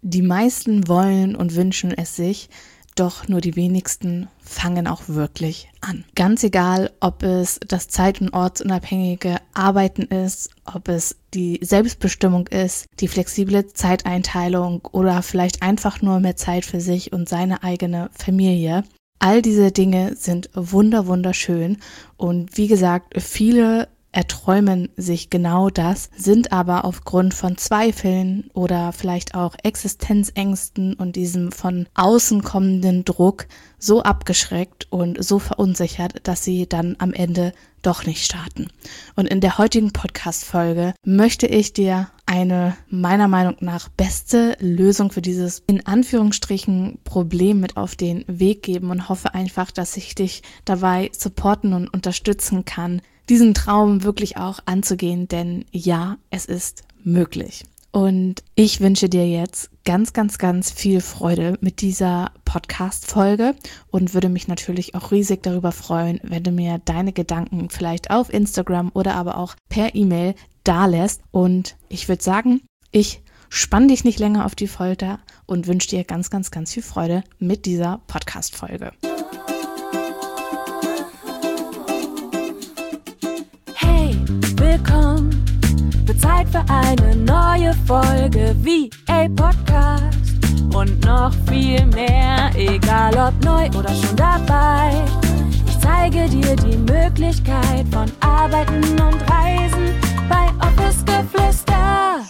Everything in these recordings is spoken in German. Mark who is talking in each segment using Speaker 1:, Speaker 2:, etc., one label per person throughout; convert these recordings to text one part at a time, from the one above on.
Speaker 1: Die meisten wollen und wünschen es sich, doch nur die wenigsten fangen auch wirklich an. Ganz egal, ob es das zeit- und ortsunabhängige Arbeiten ist, ob es die Selbstbestimmung ist, die flexible Zeiteinteilung oder vielleicht einfach nur mehr Zeit für sich und seine eigene Familie. All diese Dinge sind wunderschön und wie gesagt, viele erträumen sich genau das, sind aber aufgrund von Zweifeln oder vielleicht auch Existenzängsten und diesem von außen kommenden Druck so abgeschreckt und so verunsichert, dass sie dann am Ende doch nicht starten. Und in der heutigen Podcast-Folge möchte ich dir eine meiner Meinung nach beste Lösung für dieses in Anführungsstrichen Problem mit auf den Weg geben und hoffe einfach, dass ich dich dabei supporten und unterstützen kann, diesen Traum wirklich auch anzugehen, denn ja, es ist möglich. Und ich wünsche dir jetzt ganz viel Freude mit dieser Podcast-Folge und würde mich natürlich auch riesig darüber freuen, wenn du mir deine Gedanken vielleicht auf Instagram oder aber auch per E-Mail dalässt. Und ich würde sagen, ich spann dich nicht länger auf die Folter und wünsche dir ganz viel Freude mit dieser Podcast-Folge.
Speaker 2: Willkommen, wird Zeit für eine neue Folge VA Podcast und noch viel mehr, egal ob neu oder schon dabei. Ich zeige dir die Möglichkeit von Arbeiten und Reisen bei Office Geflüster.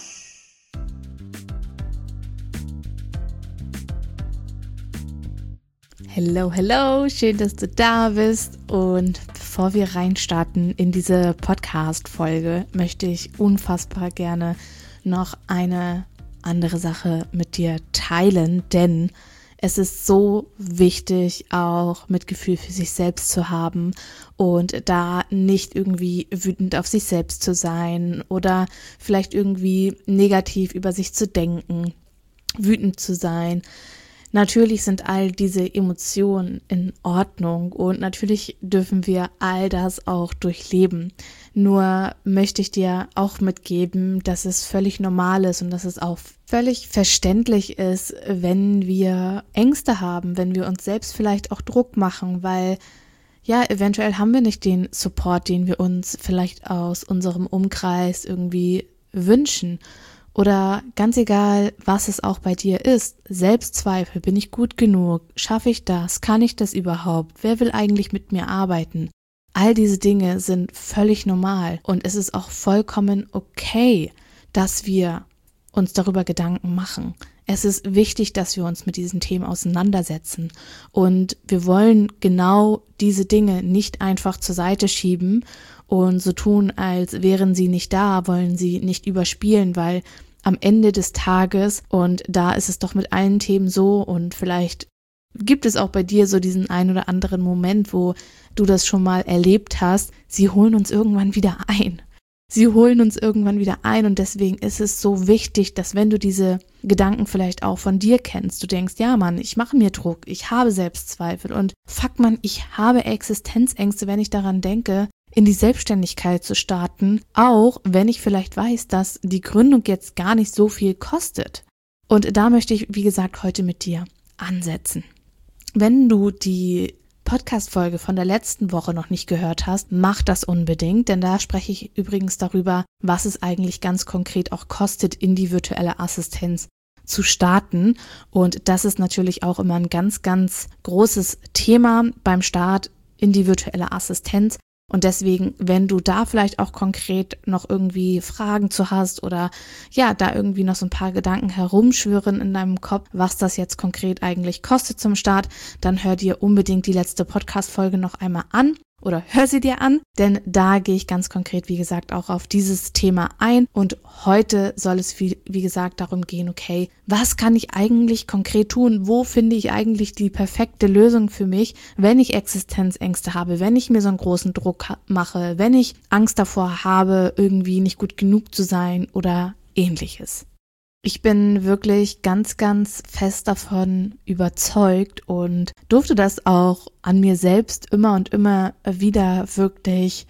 Speaker 1: Hello, schön, dass du da bist und bevor wir reinstarten in diese Podcast-Folge, möchte ich unfassbar gerne noch eine andere Sache mit dir teilen, denn es ist so wichtig, auch Mitgefühl für sich selbst zu haben und da nicht irgendwie wütend auf sich selbst zu sein oder vielleicht irgendwie negativ über sich zu denken, wütend zu sein. Natürlich sind all diese Emotionen in Ordnung und natürlich dürfen wir all das auch durchleben. Nur möchte ich dir auch mitgeben, dass es völlig normal ist und dass es auch völlig verständlich ist, wenn wir Ängste haben, wenn wir uns selbst vielleicht auch Druck machen, weil ja, eventuell haben wir nicht den Support, den wir uns vielleicht aus unserem Umkreis irgendwie wünschen. Oder ganz egal, was es auch bei dir ist, Selbstzweifel, bin ich gut genug, schaffe ich das, kann ich das überhaupt, wer will eigentlich mit mir arbeiten? All diese Dinge sind völlig normal und es ist auch vollkommen okay, dass wir uns darüber Gedanken machen. Es ist wichtig, dass wir uns mit diesen Themen auseinandersetzen und wir wollen genau diese Dinge nicht einfach zur Seite schieben und so tun, als wären sie nicht da, wollen sie nicht überspielen, weil am Ende des Tages, und da ist es doch mit allen Themen so und vielleicht gibt es auch bei dir so diesen ein oder anderen Moment, wo du das schon mal erlebt hast, sie holen uns irgendwann wieder ein. Sie holen uns irgendwann wieder ein und deswegen ist es so wichtig, dass wenn du diese Gedanken vielleicht auch von dir kennst, du denkst, ja Mann, ich mache mir Druck, ich habe Selbstzweifel und fuck man, ich habe Existenzängste, wenn ich daran denke, in die Selbstständigkeit zu starten, auch wenn ich vielleicht weiß, dass die Gründung jetzt gar nicht so viel kostet. Und da möchte ich, wie gesagt, heute mit dir ansetzen. Wenn du die Podcast-Folge von der letzten Woche noch nicht gehört hast, mach das unbedingt, denn da spreche ich übrigens darüber, was es eigentlich ganz konkret auch kostet, in die virtuelle Assistenz zu starten. Und das ist natürlich auch immer ein ganz großes Thema beim Start in die virtuelle Assistenz. Und deswegen, wenn du da vielleicht auch konkret noch irgendwie Fragen zu hast oder ja, da irgendwie noch so ein paar Gedanken herumschwirren in deinem Kopf, was das jetzt konkret eigentlich kostet zum Start, dann hör dir unbedingt die letzte Podcast-Folge noch einmal an. Oder hör sie dir an, denn da gehe ich ganz konkret, wie gesagt, auch auf dieses Thema ein. Und heute soll es, wie gesagt, darum gehen, okay, was kann ich eigentlich konkret tun? Wo finde ich eigentlich die perfekte Lösung für mich, wenn ich Existenzängste habe, wenn ich mir so einen großen Druck mache, wenn ich Angst davor habe, irgendwie nicht gut genug zu sein oder ähnliches. Ich bin wirklich ganz fest davon überzeugt und durfte das auch an mir selbst immer und immer wieder wirklich,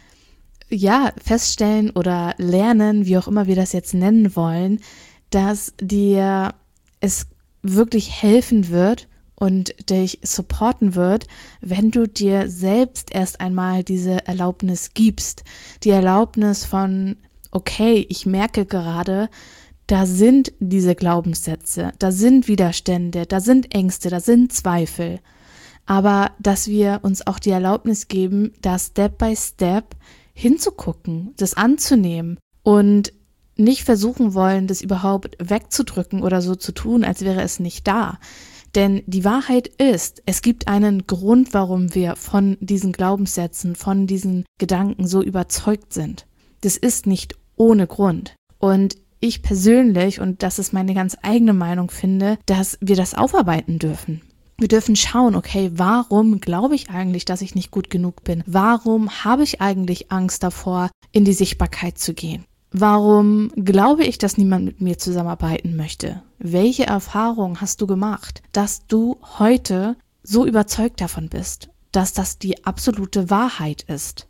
Speaker 1: ja, feststellen oder lernen, wie auch immer wir das jetzt nennen wollen, dass dir es wirklich helfen wird und dich supporten wird, wenn du dir selbst erst einmal diese Erlaubnis gibst. Die Erlaubnis von, okay, ich merke gerade, da sind diese Glaubenssätze, da sind Widerstände, da sind Ängste, da sind Zweifel. Aber dass wir uns auch die Erlaubnis geben, da Step by Step hinzugucken, das anzunehmen und nicht versuchen wollen, das überhaupt wegzudrücken oder so zu tun, als wäre es nicht da. Denn die Wahrheit ist, es gibt einen Grund, warum wir von diesen Glaubenssätzen, von diesen Gedanken so überzeugt sind. Das ist nicht ohne Grund. Und ich persönlich, und das ist meine ganz eigene Meinung, finde, dass wir das aufarbeiten dürfen. Wir dürfen schauen, okay, warum glaube ich eigentlich, dass ich nicht gut genug bin? Warum habe ich eigentlich Angst davor, in die Sichtbarkeit zu gehen? Warum glaube ich, dass niemand mit mir zusammenarbeiten möchte? Welche Erfahrung hast du gemacht, dass du heute so überzeugt davon bist, dass das die absolute Wahrheit ist?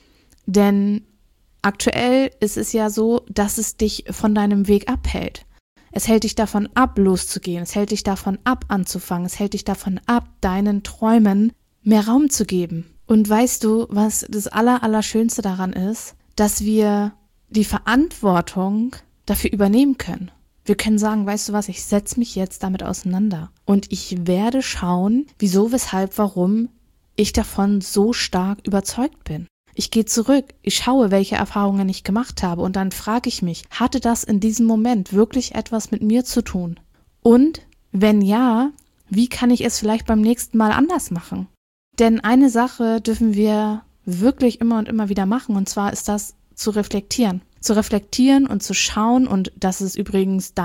Speaker 1: Denn aktuell ist es ja so, dass es dich von deinem Weg abhält. Es hält dich davon ab, loszugehen. Es hält dich davon ab, anzufangen. Es hält dich davon ab, deinen Träumen mehr Raum zu geben. Und weißt du, was das Allerschönste daran ist? Dass wir die Verantwortung dafür übernehmen können. Wir können sagen, weißt du was, ich setze mich jetzt damit auseinander. Und ich werde schauen, wieso, weshalb, warum ich davon so stark überzeugt bin. Ich gehe zurück, ich schaue, welche Erfahrungen ich gemacht habe und dann frage ich mich, hatte das in diesem Moment wirklich etwas mit mir zu tun? Und wenn ja, wie kann ich es vielleicht beim nächsten Mal anders machen? Denn eine Sache dürfen wir wirklich immer und immer wieder machen, und zwar ist das zu reflektieren. Zu reflektieren und zu schauen, und das ist übrigens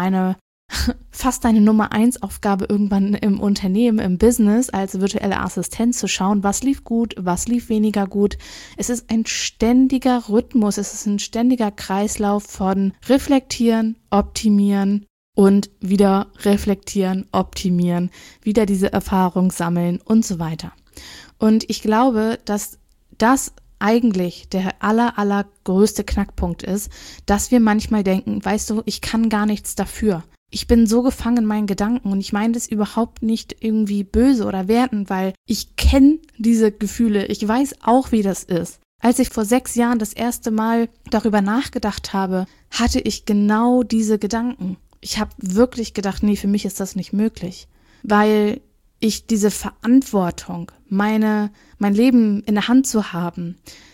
Speaker 1: fast deine Nummer 1 Aufgabe irgendwann im Unternehmen, im Business, als virtuelle Assistent zu schauen, was lief gut, was lief weniger gut. Es ist ein ständiger Rhythmus, es ist ein ständiger Kreislauf von reflektieren, optimieren und wieder reflektieren, optimieren, wieder diese Erfahrung sammeln und so weiter. Und ich glaube, dass das eigentlich der allergrößte Knackpunkt ist, dass wir manchmal denken, weißt du, ich kann gar nichts dafür. Ich bin so gefangen in meinen Gedanken und ich meine das überhaupt nicht irgendwie böse oder wertend, weil ich kenne diese Gefühle. Ich weiß auch, wie das ist. Als ich vor 6 Jahren das erste Mal darüber nachgedacht habe, hatte ich genau diese Gedanken. Ich habe wirklich gedacht, nee, für mich ist das nicht möglich, weil ich diese Verantwortung, mein Leben in der Hand zu haben,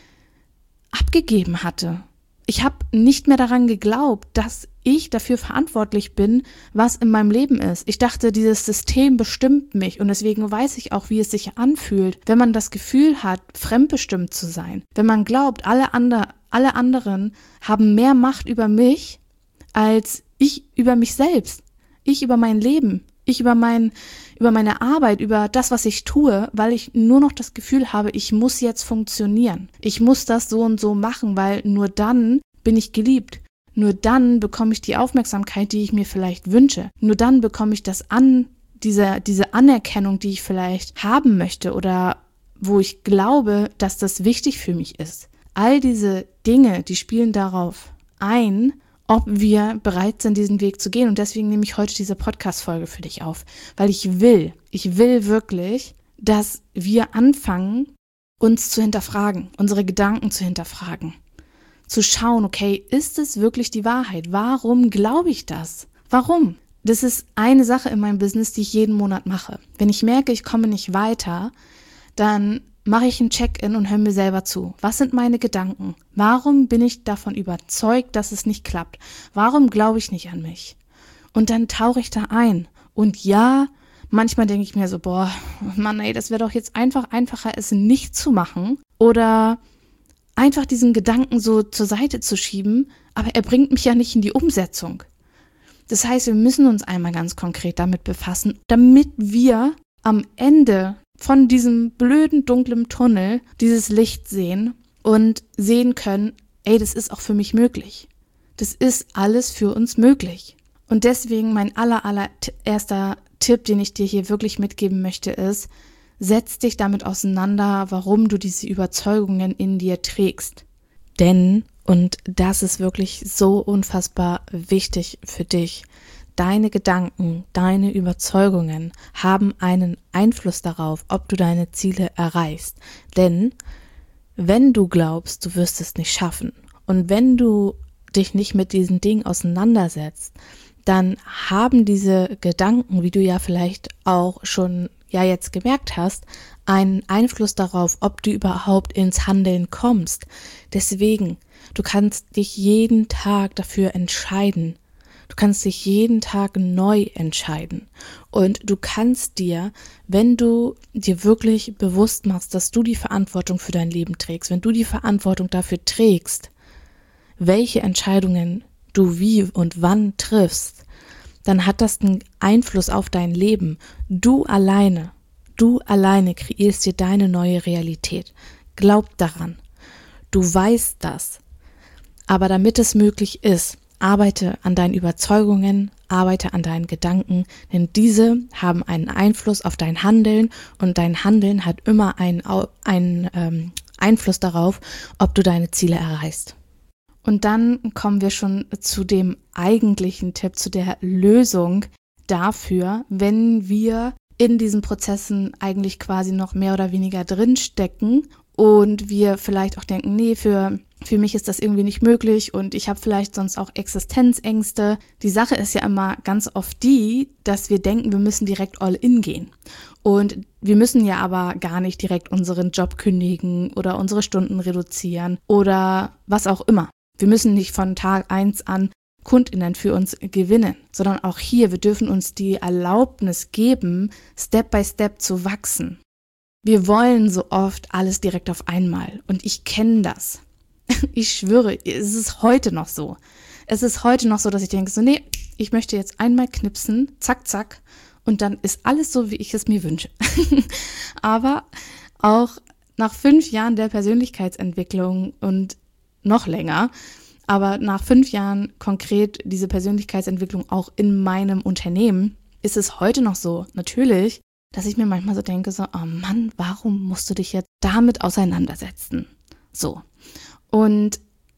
Speaker 1: abgegeben hatte. Ich habe nicht mehr daran geglaubt, dass ich dafür verantwortlich bin, was in meinem Leben ist. Ich dachte, dieses System bestimmt mich und deswegen weiß ich auch, wie es sich anfühlt, wenn man das Gefühl hat, fremdbestimmt zu sein. Wenn man glaubt, alle anderen haben mehr Macht über mich, als ich über mich selbst. Ich über mein Leben. Ich über meine Arbeit, über das, was ich tue, weil ich nur noch das Gefühl habe, ich muss jetzt funktionieren. Ich muss das so und so machen, weil nur dann bin ich geliebt. Nur dann bekomme ich die Aufmerksamkeit, die ich mir vielleicht wünsche. Nur dann bekomme ich diese Anerkennung, die ich vielleicht haben möchte oder wo ich glaube, dass das wichtig für mich ist. All diese Dinge, die spielen darauf ein, ob wir bereit sind, diesen Weg zu gehen. Und deswegen nehme ich heute diese Podcast-Folge für dich auf, weil ich will wirklich, dass wir anfangen, uns zu hinterfragen, unsere Gedanken zu hinterfragen, zu schauen, okay, ist es wirklich die Wahrheit? Warum glaube ich das? Warum? Das ist eine Sache in meinem Business, die ich jeden Monat mache. Wenn ich merke, ich komme nicht weiter, dann mache ich ein Check-in und höre mir selber zu. Was sind meine Gedanken? Warum bin ich davon überzeugt, dass es nicht klappt? Warum glaube ich nicht an mich? Und dann tauche ich da ein. Und ja, manchmal denke ich mir so, boah, Mann, ey, das wäre doch jetzt einfacher, es nicht zu machen. Oder einfach diesen Gedanken so zur Seite zu schieben, aber er bringt mich ja nicht in die Umsetzung. Das heißt, wir müssen uns einmal ganz konkret damit befassen, damit wir am Ende von diesem blöden, dunklen Tunnel dieses Licht sehen und sehen können, ey, das ist auch für mich möglich. Das ist alles für uns möglich. Und deswegen mein allererster Tipp, den ich dir hier wirklich mitgeben möchte, ist, setz dich damit auseinander, warum du diese Überzeugungen in dir trägst. Denn, und das ist wirklich so unfassbar wichtig für dich, deine Gedanken, deine Überzeugungen haben einen Einfluss darauf, ob du deine Ziele erreichst. Denn wenn du glaubst, du wirst es nicht schaffen und wenn du dich nicht mit diesen Dingen auseinandersetzt, dann haben diese Gedanken, wie du ja vielleicht auch schon jetzt gemerkt hast, einen Einfluss darauf, ob du überhaupt ins Handeln kommst. Deswegen, du kannst dich jeden Tag dafür entscheiden. Du kannst dich jeden Tag neu entscheiden. Und du kannst dir, wenn du dir wirklich bewusst machst, dass du die Verantwortung für dein Leben trägst, wenn du die Verantwortung dafür trägst, welche Entscheidungen du wie und wann triffst, dann hat das einen Einfluss auf dein Leben. Du alleine kreierst dir deine neue Realität. Glaub daran. Du weißt das. Aber damit es möglich ist, arbeite an deinen Überzeugungen, arbeite an deinen Gedanken, denn diese haben einen Einfluss auf dein Handeln und dein Handeln hat immer einen Einfluss darauf, ob du deine Ziele erreichst. Und dann kommen wir schon zu dem eigentlichen Tipp, zu der Lösung dafür, wenn wir in diesen Prozessen eigentlich quasi noch mehr oder weniger drinstecken und wir vielleicht auch denken, nee, für mich ist das irgendwie nicht möglich und ich habe vielleicht sonst auch Existenzängste. Die Sache ist ja immer ganz oft die, dass wir denken, wir müssen direkt all in gehen. Und wir müssen ja aber gar nicht direkt unseren Job kündigen oder unsere Stunden reduzieren oder was auch immer. Wir müssen nicht von Tag 1 an KundInnen für uns gewinnen, sondern auch hier, wir dürfen uns die Erlaubnis geben, Step by Step zu wachsen. Wir wollen so oft alles direkt auf einmal und ich kenne das. Ich schwöre, es ist heute noch so. Es ist heute noch so, dass ich denke so, nee, ich möchte jetzt einmal knipsen, zack, zack, und dann ist alles so, wie ich es mir wünsche. Aber auch nach 5 Jahren der Persönlichkeitsentwicklung und noch länger, aber nach 5 Jahren konkret diese Persönlichkeitsentwicklung auch in meinem Unternehmen, ist es heute noch so, natürlich, dass ich mir manchmal so denke, so, oh Mann, warum musst du dich jetzt damit auseinandersetzen? So. Und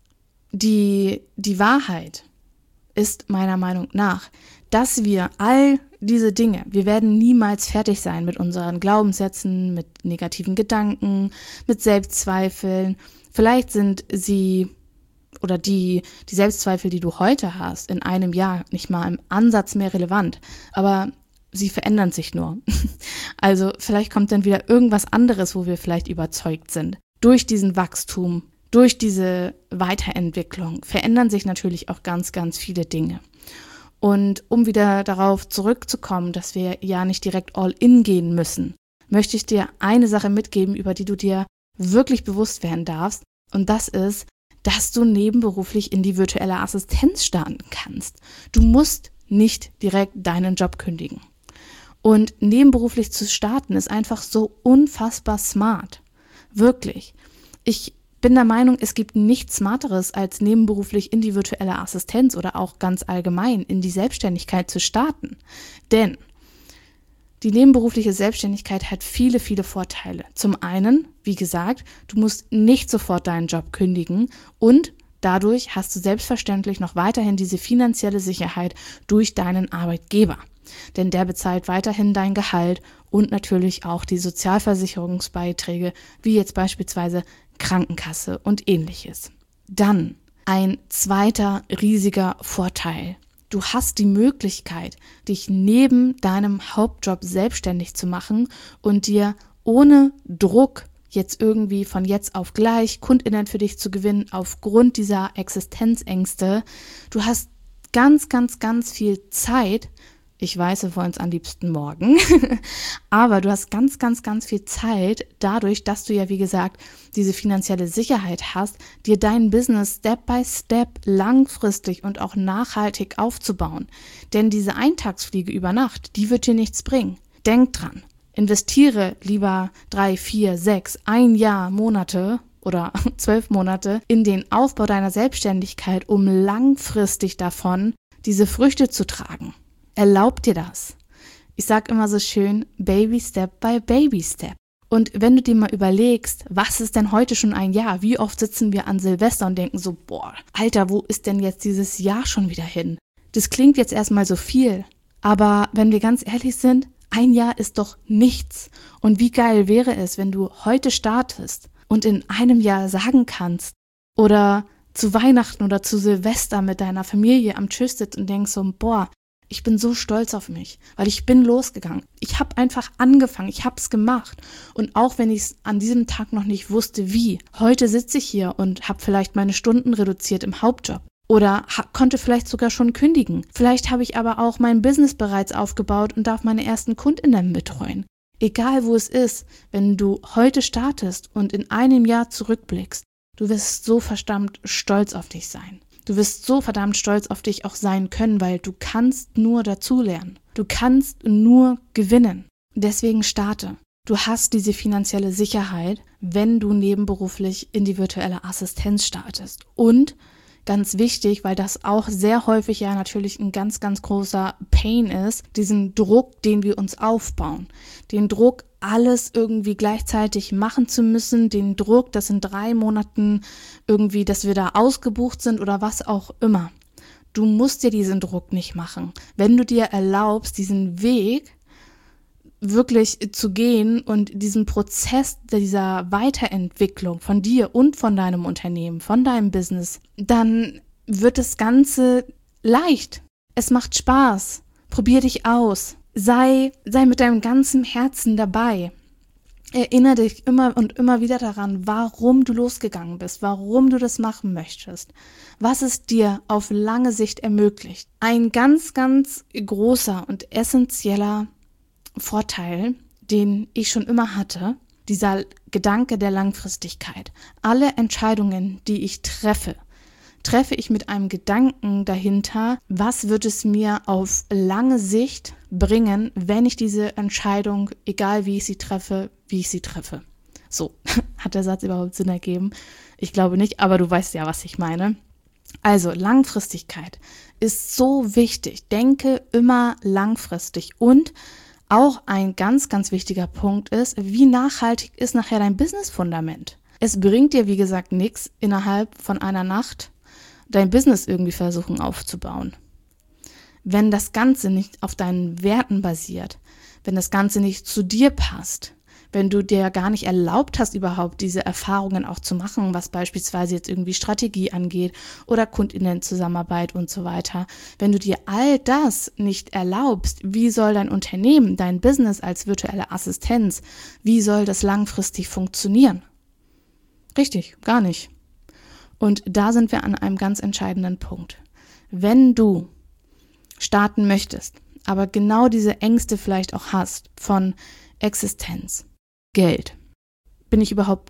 Speaker 1: die Wahrheit ist meiner Meinung nach, dass wir all diese Dinge, wir werden niemals fertig sein mit unseren Glaubenssätzen, mit negativen Gedanken, mit Selbstzweifeln. Vielleicht sind sie oder die Selbstzweifel, die du heute hast, in einem Jahr nicht mal im Ansatz mehr relevant, aber sie verändern sich nur. Also vielleicht kommt dann wieder irgendwas anderes, wo wir vielleicht überzeugt sind. Durch diesen Wachstum, durch diese Weiterentwicklung verändern sich natürlich auch ganz, ganz viele Dinge. Und um wieder darauf zurückzukommen, dass wir ja nicht direkt all in gehen müssen, möchte ich dir eine Sache mitgeben, über die du dir wirklich bewusst werden darfst. Und das ist, dass du nebenberuflich in die virtuelle Assistenz starten kannst. Du musst nicht direkt deinen Job kündigen. Und nebenberuflich zu starten ist einfach so unfassbar smart. Wirklich. Ich bin der Meinung, es gibt nichts Smarteres, als nebenberuflich in die virtuelle Assistenz oder auch ganz allgemein in die Selbstständigkeit zu starten. Denn die nebenberufliche Selbstständigkeit hat viele, viele Vorteile. Zum einen, wie gesagt, du musst nicht sofort deinen Job kündigen und dadurch hast du selbstverständlich noch weiterhin diese finanzielle Sicherheit durch deinen Arbeitgeber. Denn der bezahlt weiterhin dein Gehalt und natürlich auch die Sozialversicherungsbeiträge, wie jetzt beispielsweise Krankenkasse und ähnliches. Dann ein zweiter riesiger Vorteil. Du hast die Möglichkeit, dich neben deinem Hauptjob selbstständig zu machen und dir ohne Druck jetzt irgendwie von jetzt auf gleich KundInnen für dich zu gewinnen aufgrund dieser Existenzängste. Du hast ganz, ganz, ganz viel Zeit. Ich weiß, wir wollen es am liebsten morgen, aber du hast ganz, ganz, ganz viel Zeit dadurch, dass du ja, wie gesagt, diese finanzielle Sicherheit hast, dir dein Business Step by Step langfristig und auch nachhaltig aufzubauen. Denn diese Eintagsfliege über Nacht, die wird dir nichts bringen. Denk dran, investiere lieber 3, 4, 6, 1 Jahr, Monate oder 12 Monate in den Aufbau deiner Selbstständigkeit, um langfristig davon diese Früchte zu tragen. Erlaub dir das. Ich sage immer so schön, Baby Step by Baby Step. Und wenn du dir mal überlegst, was ist denn heute schon ein Jahr? Wie oft sitzen wir an Silvester und denken so, boah, Alter, wo ist denn jetzt dieses Jahr schon wieder hin? Das klingt jetzt erstmal so viel, aber wenn wir ganz ehrlich sind, ein Jahr ist doch nichts. Und wie geil wäre es, wenn du heute startest und in einem Jahr sagen kannst oder zu Weihnachten oder zu Silvester mit deiner Familie am Tisch sitzt und denkst so, boah, ich bin so stolz auf mich, weil ich bin losgegangen. Ich habe einfach angefangen, ich habe es gemacht. Und auch wenn ich es an diesem Tag noch nicht wusste, wie, heute sitze ich hier und habe vielleicht meine Stunden reduziert im Hauptjob. Oder konnte vielleicht sogar schon kündigen. Vielleicht habe ich aber auch mein Business bereits aufgebaut und darf meine ersten KundInnen betreuen. Egal wo es ist, wenn du heute startest und in einem Jahr zurückblickst, du wirst so verdammt stolz auf dich sein. Du wirst so verdammt stolz auf dich auch sein können, weil du kannst nur dazulernen. Du kannst nur gewinnen. Deswegen starte. Du hast diese finanzielle Sicherheit, wenn du nebenberuflich in die virtuelle Assistenz startest. Und ganz wichtig, weil das auch sehr häufig ja natürlich ein ganz, ganz großer Pain ist, diesen Druck, den wir uns aufbauen. Den Druck, alles irgendwie gleichzeitig machen zu müssen, den Druck, dass in 3 Monaten irgendwie, dass wir da ausgebucht sind oder was auch immer. Du musst dir diesen Druck nicht machen. Wenn du dir erlaubst, diesen Weg wirklich zu gehen und diesen Prozess dieser Weiterentwicklung von dir und von deinem Unternehmen, von deinem Business, dann wird das Ganze leicht. Es macht Spaß. Probier dich aus. Sei mit deinem ganzen Herzen dabei. Erinnere dich immer und immer wieder daran, warum du losgegangen bist, warum du das machen möchtest, was es dir auf lange Sicht ermöglicht. Ein ganz, ganz großer und essentieller Vorteil, den ich schon immer hatte, dieser Gedanke der Langfristigkeit. Alle Entscheidungen, die ich treffe ich mit einem Gedanken dahinter, was wird es mir auf lange Sicht bringen, wenn ich diese Entscheidung, egal wie ich sie treffe. So, hat der Satz überhaupt Sinn ergeben? Ich glaube nicht, aber du weißt ja, was ich meine. Also Langfristigkeit ist so wichtig. Denke immer langfristig. Und auch ein ganz, ganz wichtiger Punkt ist, wie nachhaltig ist nachher dein Business-Fundament? Es bringt dir, wie gesagt, nichts, innerhalb von einer Nacht dein Business irgendwie versuchen aufzubauen. Wenn das Ganze nicht auf deinen Werten basiert, wenn das Ganze nicht zu dir passt, wenn du dir gar nicht erlaubt hast, überhaupt diese Erfahrungen auch zu machen, was beispielsweise jetzt irgendwie Strategie angeht oder KundInnenzusammenarbeit und so weiter. Wenn du dir all das nicht erlaubst, wie soll dein Unternehmen, dein Business als virtuelle Assistenz, wie soll das langfristig funktionieren? Richtig, gar nicht. Und da sind wir an einem ganz entscheidenden Punkt. Wenn du starten möchtest, aber genau diese Ängste vielleicht auch hast von Existenz, Geld, bin ich überhaupt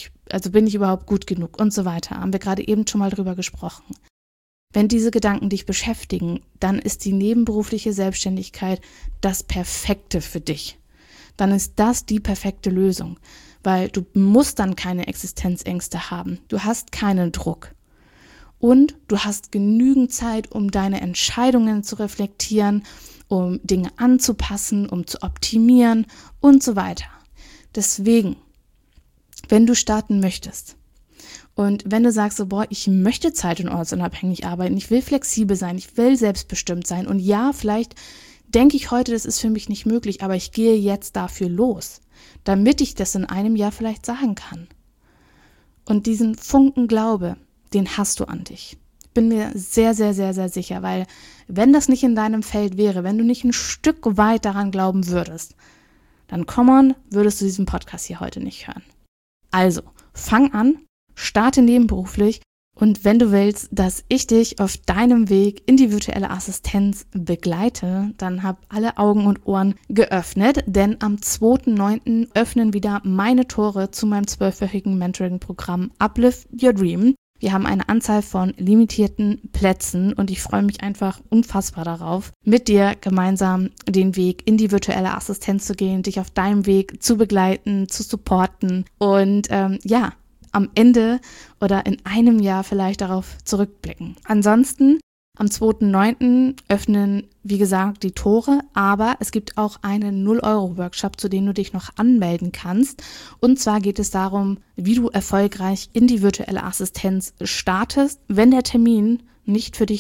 Speaker 1: gut genug und so weiter, haben wir gerade eben schon mal drüber gesprochen. Wenn diese Gedanken dich beschäftigen, dann ist die nebenberufliche Selbstständigkeit das Perfekte für dich. Dann ist das die perfekte Lösung, weil du musst dann keine Existenzängste haben. Du hast keinen Druck. Und du hast genügend Zeit, um deine Entscheidungen zu reflektieren, um Dinge anzupassen, um zu optimieren und so weiter. Deswegen, wenn du starten möchtest und wenn du sagst, so, ich möchte zeit- und ortsunabhängig arbeiten, ich will flexibel sein, ich will selbstbestimmt sein und ja, vielleicht denke ich heute, das ist für mich nicht möglich, aber ich gehe jetzt dafür los, damit ich das in einem Jahr vielleicht sagen kann. Und diesen Funken Glaube, den hast du an dich. Ich bin mir sehr, sehr, sehr, sehr sicher, weil wenn das nicht in deinem Feld wäre, wenn du nicht ein Stück weit daran glauben würdest, dann würdest du diesen Podcast hier heute nicht hören. Also, fang an, starte nebenberuflich und wenn du willst, dass ich dich auf deinem Weg in die virtuelle Assistenz begleite, dann hab alle Augen und Ohren geöffnet, denn am 2.9. öffnen wieder meine Tore zu meinem 12-wöchigen Mentoring-Programm Uplift Your Dream. Wir haben eine Anzahl von limitierten Plätzen und ich freue mich einfach unfassbar darauf, mit dir gemeinsam den Weg in die virtuelle Assistenz zu gehen, dich auf deinem Weg zu begleiten, zu supporten und am Ende oder in einem Jahr vielleicht darauf zurückblicken. Ansonsten am 2.9. öffnen, wie gesagt, die Tore, aber es gibt auch einen 0-Euro-Workshop, zu dem du dich noch anmelden kannst. Und zwar geht es darum, wie du erfolgreich in die virtuelle Assistenz startest, wenn der Termin nicht für dich passt.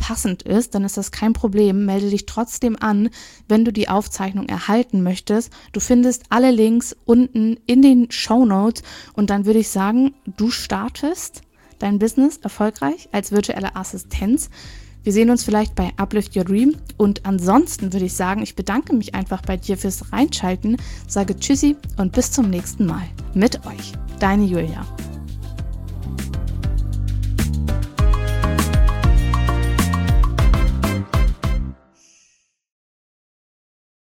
Speaker 1: passend ist, dann ist das kein Problem. Melde dich trotzdem an, wenn du die Aufzeichnung erhalten möchtest. Du findest alle Links unten in den Shownotes und dann würde ich sagen, du startest dein Business erfolgreich als virtuelle Assistenz. Wir sehen uns vielleicht bei Uplift Your Dream und ansonsten würde ich sagen, ich bedanke mich einfach bei dir fürs Reinschalten, sage Tschüssi und bis zum nächsten Mal. Mit euch, deine Julia.